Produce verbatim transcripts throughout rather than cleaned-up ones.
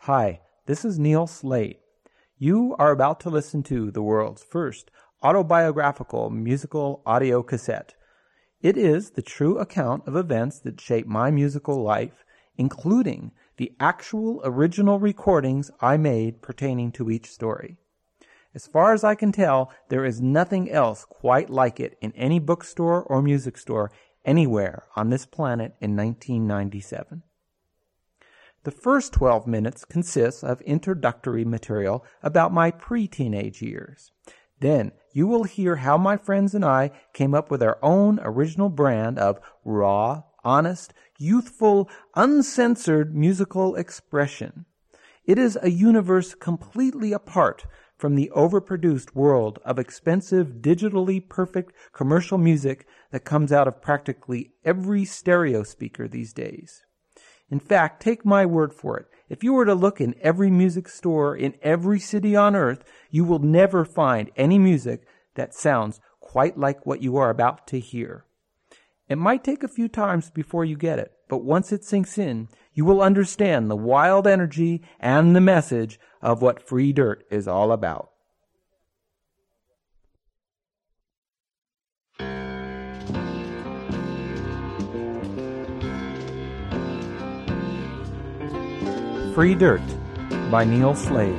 Hi, this is Neil Slate. You are about to listen to the world's first autobiographical musical audio cassette. It is the true account of events that shaped my musical life, including the actual original recordings I made pertaining to each story. As far as I can tell, there is nothing else quite like it in any bookstore or music store anywhere on this planet in nineteen ninety-seven. The first twelve minutes consists of introductory material about my pre-teenage years. Then you will hear how my friends and I came up with our own original brand of raw, honest, youthful, uncensored musical expression. It is a universe completely apart from the overproduced world of expensive, digitally perfect commercial music that comes out of practically every stereo speaker these days. In fact, take my word for it, if you were to look in every music store in every city on earth, you will never find any music that sounds quite like what you are about to hear. It might take a few times before you get it, but once it sinks in, you will understand the wild energy and the message of what Free Dirt is all about. Free Dirt by Neil Slate.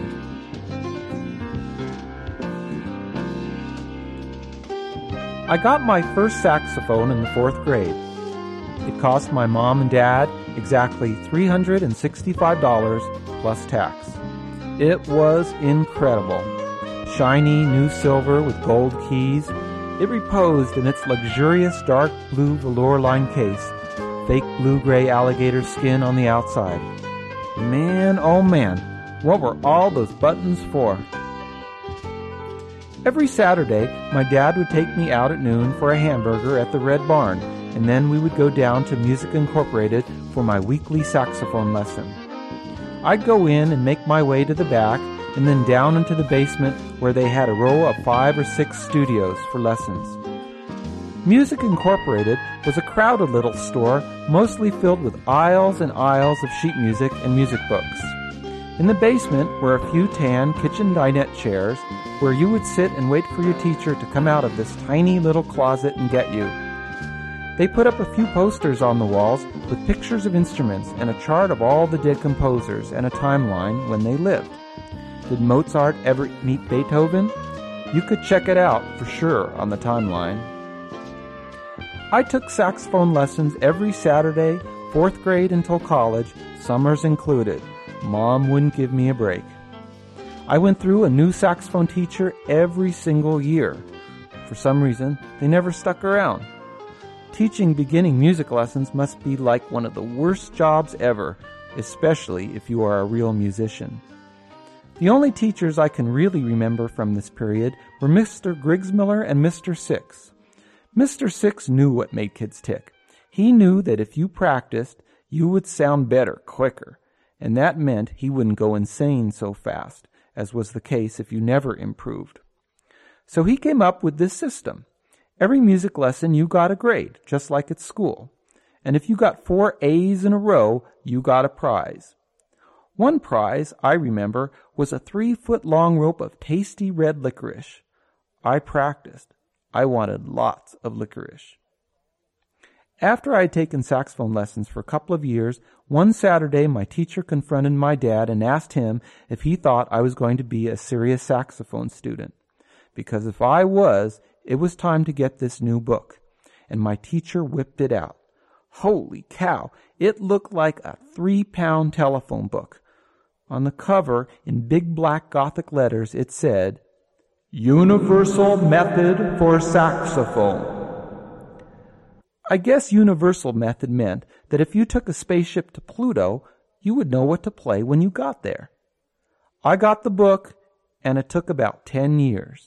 I got my first saxophone in the fourth grade. It cost my mom and dad exactly three hundred sixty-five dollars plus tax. It was incredible. Shiny new silver with gold keys, it reposed in its luxurious dark blue velour-lined case, fake blue-gray alligator skin on the outside. Man, oh man, what were all those buttons for? Every Saturday, my dad would take me out at noon for a hamburger at the Red Barn, and then we would go down to Music Incorporated for my weekly saxophone lesson. I'd go in and make my way to the back, and then down into the basement where they had a row of five or six studios for lessons. Music Incorporated was a crowded little store, mostly filled with aisles and aisles of sheet music and music books. In the basement were a few tan kitchen dinette chairs where you would sit and wait for your teacher to come out of this tiny little closet and get you. They put up a few posters on the walls with pictures of instruments and a chart of all the dead composers and a timeline when they lived. Did Mozart ever meet Beethoven? You could check it out for sure on the timeline. I took saxophone lessons every Saturday, fourth grade until college, summers included. Mom wouldn't give me a break. I went through a new saxophone teacher every single year. For some reason, they never stuck around. Teaching beginning music lessons must be like one of the worst jobs ever, especially if you are a real musician. The only teachers I can really remember from this period were Mister Grigsmiller and Mister Six. Mister Six knew what made kids tick. He knew that if you practiced, you would sound better, quicker, and that meant he wouldn't go insane so fast, as was the case if you never improved. So he came up with this system. Every music lesson you got a grade, just like at school. And if you got four A's in a row, you got a prize. One prize, I remember, was a three-foot-long rope of tasty red licorice. I practiced. I wanted lots of licorice. After I had taken saxophone lessons for a couple of years, one Saturday my teacher confronted my dad and asked him if he thought I was going to be a serious saxophone student. Because if I was, it was time to get this new book. And my teacher whipped it out. Holy cow, it looked like a three-pound telephone book. On the cover, in big black Gothic letters, it said, Universal Method for Saxophone. I guess Universal Method meant that if you took a spaceship to Pluto, you would know what to play when you got there. I got the book, and it took about ten years.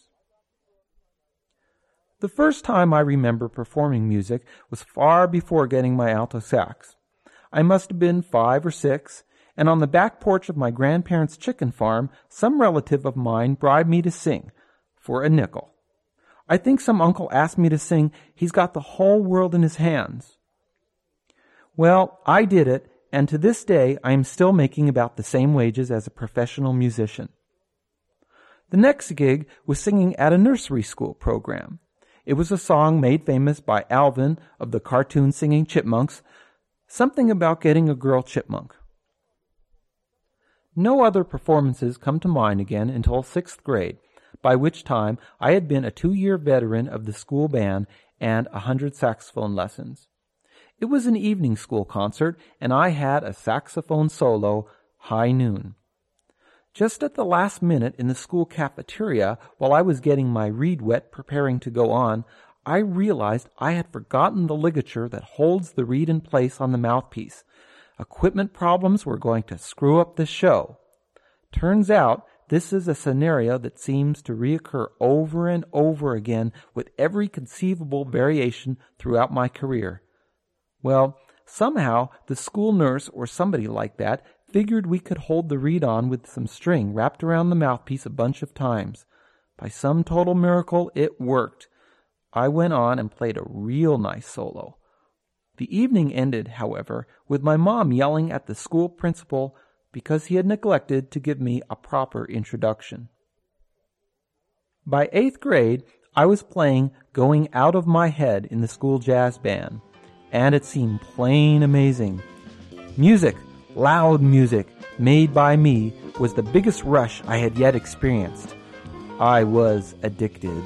The first time I remember performing music was far before getting my alto sax. I must have been five or six, and on the back porch of my grandparents' chicken farm, some relative of mine bribed me to sing. For a nickel. I think some uncle asked me to sing He's Got the Whole World in His Hands. Well, I did it, and to this day I am still making about the same wages as a professional musician. The next gig was singing at a nursery school program. It was a song made famous by Alvin of the cartoon Singing Chipmunks, something about getting a girl chipmunk. No other performances come to mind again until sixth grade, by which time I had been a two-year veteran of the school band and a hundred saxophone lessons. It was an evening school concert, and I had a saxophone solo, high noon. Just at the last minute in the school cafeteria, while I was getting my reed wet preparing to go on, I realized I had forgotten the ligature that holds the reed in place on the mouthpiece. Equipment problems were going to screw up the show. Turns out, this is a scenario that seems to reoccur over and over again with every conceivable variation throughout my career. Well, somehow the school nurse or somebody like that figured we could hold the reed on with some string wrapped around the mouthpiece a bunch of times. By some total miracle, it worked. I went on and played a real nice solo. The evening ended, however, with my mom yelling at the school principal because he had neglected to give me a proper introduction. By eighth grade, I was playing Going Out of My Head in the school jazz band, and it seemed plain amazing. Music, loud music, made by me, was the biggest rush I had yet experienced. I was addicted.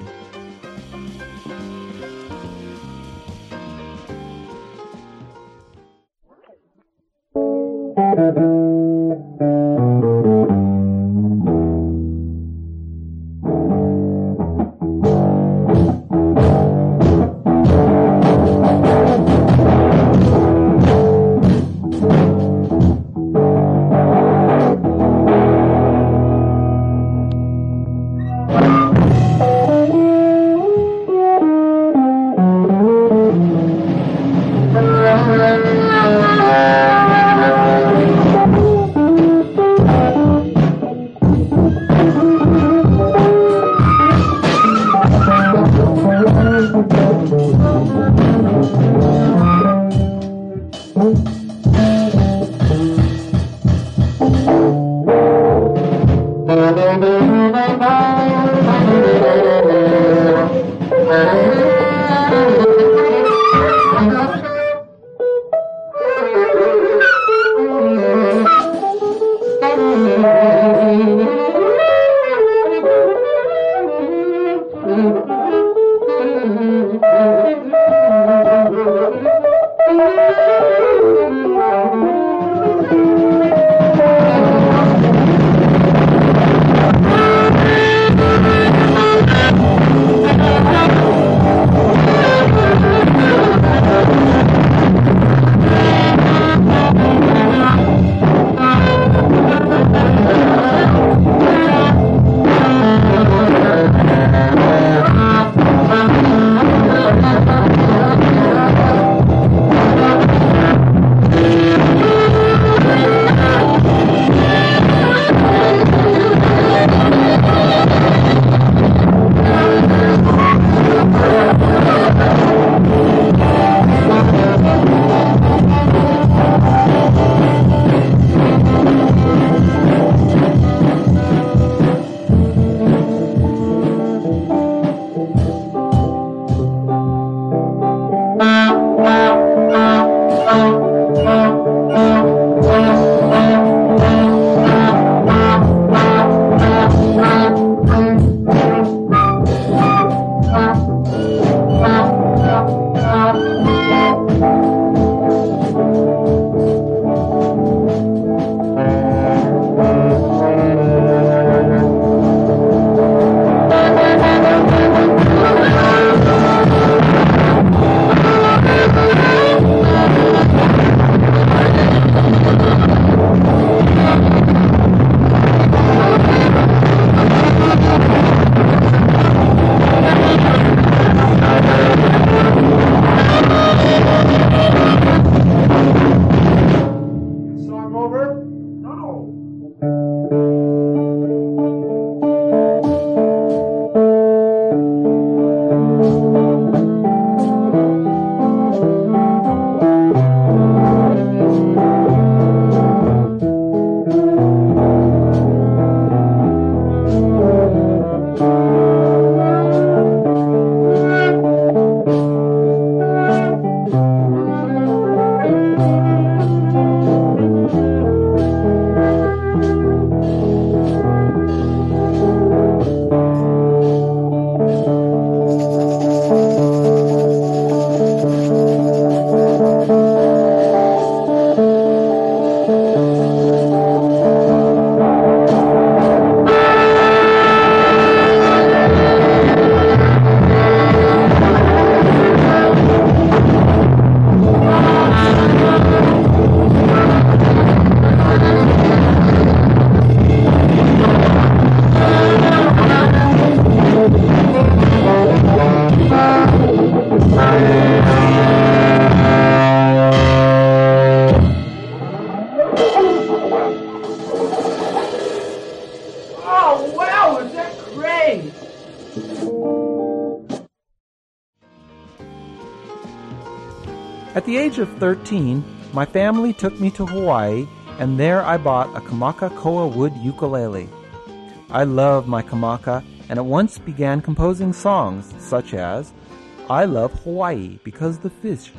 At the age of thirteen, my family took me to Hawaii, and there I bought a Kamaka Koa wood ukulele. I love my Kamaka, and at once began composing songs such as I Love Hawaii because the fish...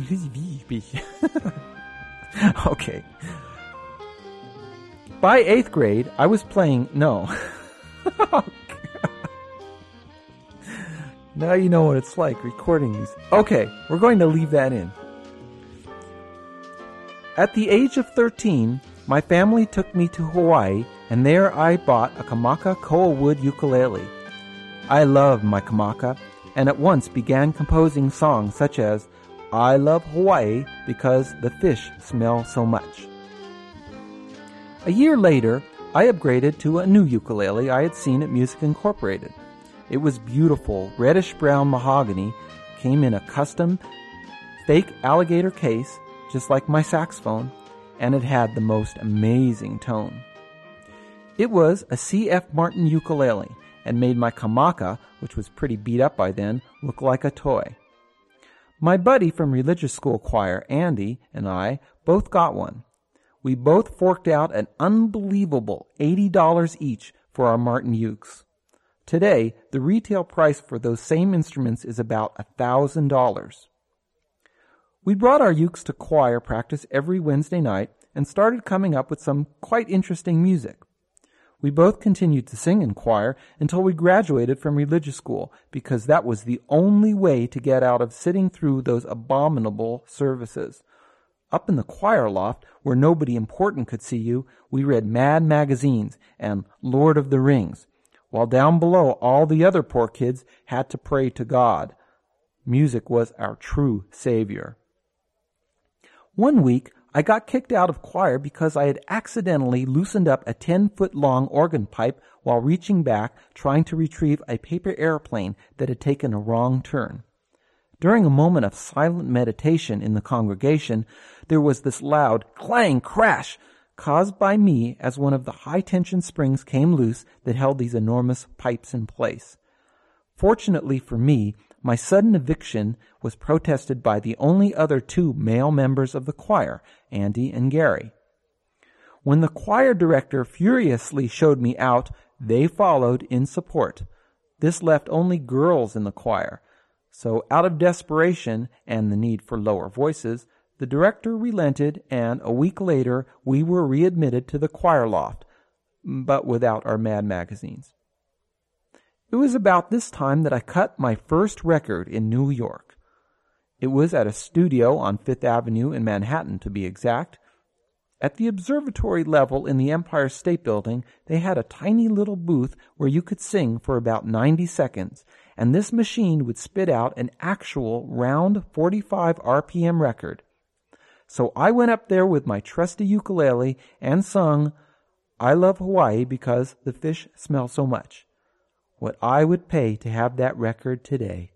Okay. By eighth grade, I was playing... No. Now you know what it's like recording these. Okay, we're going to leave that in. At the age of thirteen, my family took me to Hawaii, and there I bought a Kamaka Koa wood ukulele. I loved my Kamaka, and at once began composing songs such as I Love Hawaii because the fish smell so much. A year later, I upgraded to a new ukulele I had seen at Music Incorporated. It was beautiful, reddish-brown mahogany, came in a custom fake alligator case, just like my saxophone, and it had the most amazing tone. It was a C F Martin ukulele and made my Kamaka, which was pretty beat up by then, look like a toy. My buddy from religious school choir, Andy, and I both got one. We both forked out an unbelievable eighty dollars each for our Martin ukes. Today, the retail price for those same instruments is about one thousand dollars. We brought our ukes to choir practice every Wednesday night and started coming up with some quite interesting music. We both continued to sing in choir until we graduated from religious school because that was the only way to get out of sitting through those abominable services. Up in the choir loft, where nobody important could see you, we read Mad magazines and Lord of the Rings, while down below all the other poor kids had to pray to God. Music was our true savior. One week, I got kicked out of choir because I had accidentally loosened up a ten-foot-long organ pipe while reaching back trying to retrieve a paper airplane that had taken a wrong turn. During a moment of silent meditation in the congregation, there was this loud clang crash caused by me as one of the high-tension springs came loose that held these enormous pipes in place. Fortunately for me, my sudden eviction was protested by the only other two male members of the choir, Andy and Gary. When the choir director furiously showed me out, they followed in support. This left only girls in the choir. So out of desperation and the need for lower voices, the director relented, and a week later we were readmitted to the choir loft, but without our Mad magazines. It was about this time that I cut my first record in New York. It was at a studio on Fifth Avenue in Manhattan, to be exact. At the observatory level in the Empire State Building, they had a tiny little booth where you could sing for about ninety seconds, and this machine would spit out an actual round forty-five R P M record. So I went up there with my trusty ukulele and sung I Love Hawaii because the fish smell so much. What I would pay to have that record today.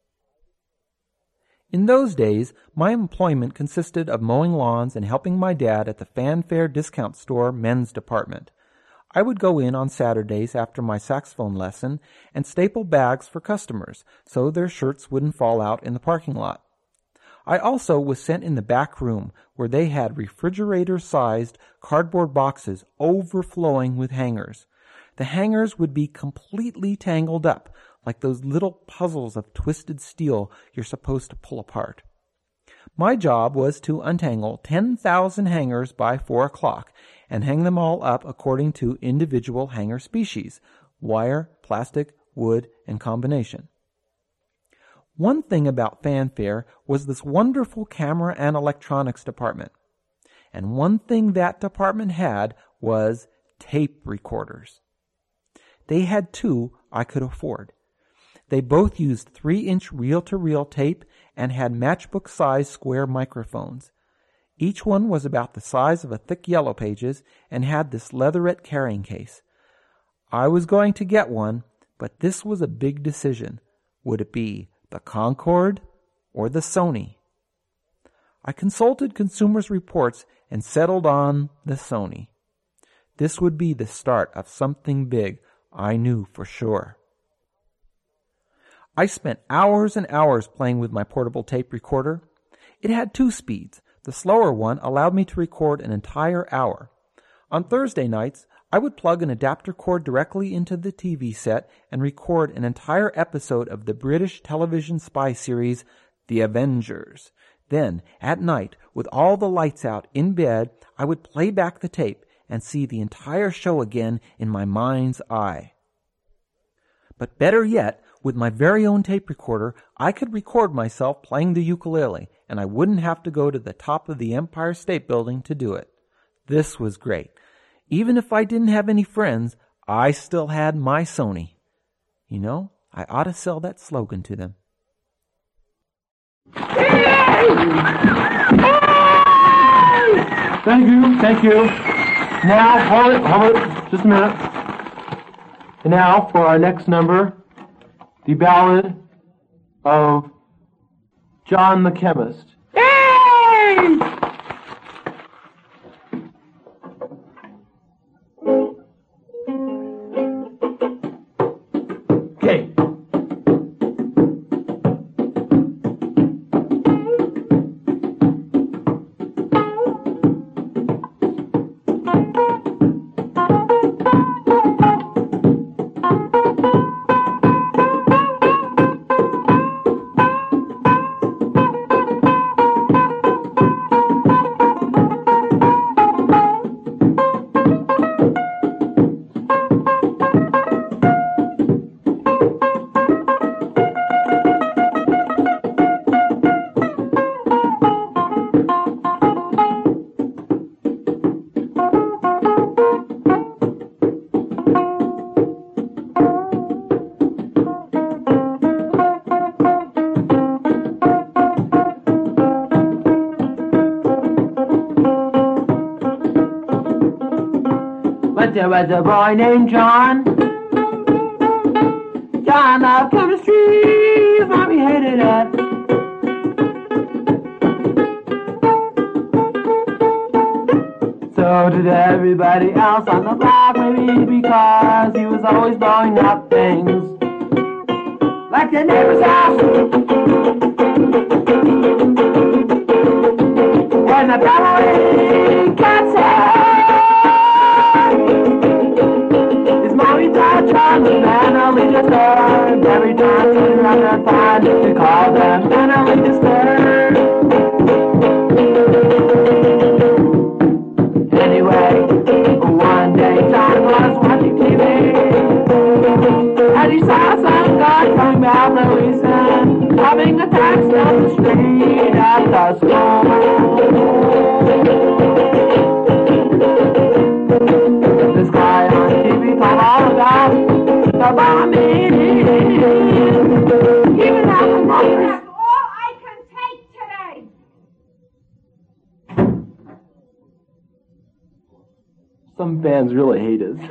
In those days, my employment consisted of mowing lawns and helping my dad at the Fanfare discount store men's department. I would go in on Saturdays after my saxophone lesson and staple bags for customers so their shirts wouldn't fall out in the parking lot. I also was sent in the back room where they had refrigerator-sized cardboard boxes overflowing with hangers. The hangers would be completely tangled up, like those little puzzles of twisted steel you're supposed to pull apart. My job was to untangle ten thousand hangers by four o'clock and hang them all up according to individual hanger species, wire, plastic, wood, and combination. One thing about Fanfare was this wonderful camera and electronics department. And one thing that department had was tape recorders. They had two I could afford. They both used three-inch reel-to-reel tape and had matchbook-sized square microphones. Each one was about the size of a thick Yellow Pages and had this leatherette carrying case. I was going to get one, but this was a big decision. Would it be the Concorde or the Sony? I consulted Consumers Reports and settled on the Sony. This would be the start of something big, I knew for sure. I spent hours and hours playing with my portable tape recorder. It had two speeds. The slower one allowed me to record an entire hour. On Thursday nights, I would plug an adapter cord directly into the T V set and record an entire episode of the British television spy series, The Avengers. Then, at night, with all the lights out in bed, I would play back the tape and see the entire show again in my mind's eye. But better yet, with my very own tape recorder, I could record myself playing the ukulele, and I wouldn't have to go to the top of the Empire State Building to do it. This was great. Even if I didn't have any friends, I still had my Sony. You know, I ought to sell that slogan to them. Thank you, thank you. Now, hold it, hold it, just a minute. And now, for our next number, the Ballad of John the Chemist. Hey! Okay. There was a boy named John. John loved chemistry, his mommy hated it. So did everybody else on the block, maybe because he was always blowing up things like the neighbor's house. When the family got sad, John was mentally disturbed. Every time he ran out of time to call them mentally disturbed. Anyway, one day John was watching T V, and he saw some guy coming out Louisiana, having attacks down the street at the school. This guy on T V told all about the bombing. Even out the motors. That's all I can take today. Some fans really hate us.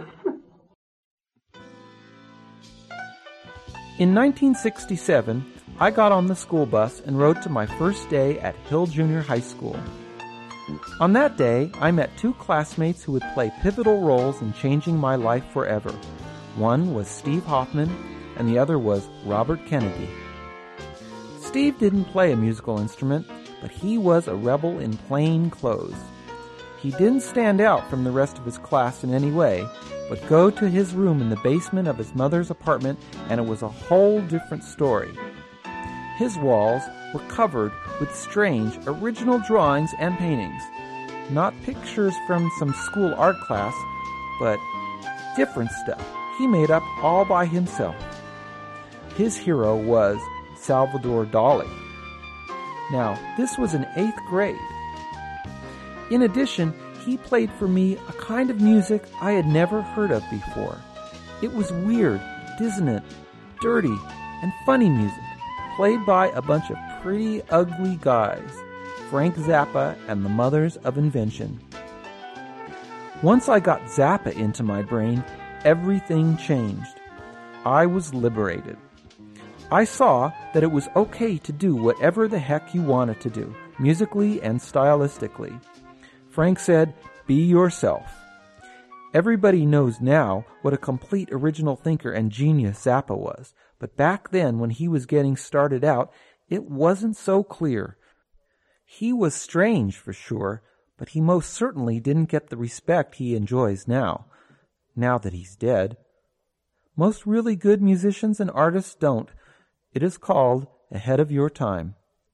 In nineteen sixty-seven, I got on the school bus and rode to my first day at Hill Junior High School. On that day, I met two classmates who would play pivotal roles in changing my life forever. One was Steve Hoffman, and the other was Robert Kennedy. Steve didn't play a musical instrument, but he was a rebel in plain clothes. He didn't stand out from the rest of his class in any way, but go to his room in the basement of his mother's apartment, and it was a whole different story. His walls were covered with strange, original drawings and paintings. Not pictures from some school art class, but different stuff he made up all by himself. His hero was Salvador Dali. Now, this was in eighth grade. In addition, he played for me a kind of music I had never heard of before. It was weird, dissonant, dirty, and funny music, played by a bunch of pretty ugly guys, Frank Zappa and the Mothers of Invention. Once I got Zappa into my brain, everything changed. I was liberated. I saw that it was okay to do whatever the heck you wanted to do, musically and stylistically. Frank said, "Be yourself." Everybody knows now what a complete original thinker and genius Zappa was, but back then when he was getting started out, it wasn't so clear. He was strange, for sure, but he most certainly didn't get the respect he enjoys now, now that he's dead. Most really good musicians and artists don't. It is called ahead of your time.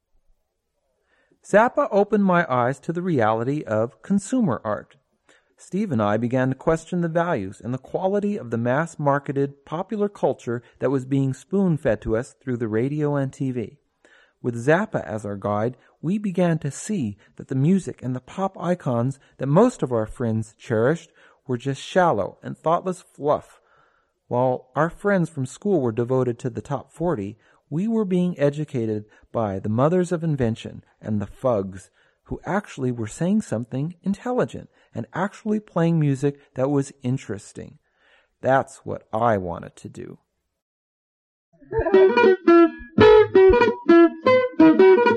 Zappa opened my eyes to the reality of consumer art. Steve and I began to question the values and the quality of the mass-marketed popular culture that was being spoon-fed to us through the radio and T V. With Zappa as our guide, we began to see that the music and the pop icons that most of our friends cherished were just shallow and thoughtless fluff. While our friends from school were devoted to the top forty, we were being educated by the mothers of invention and the fugs, who actually were saying something intelligent and actually playing music that was interesting. That's what I wanted to do.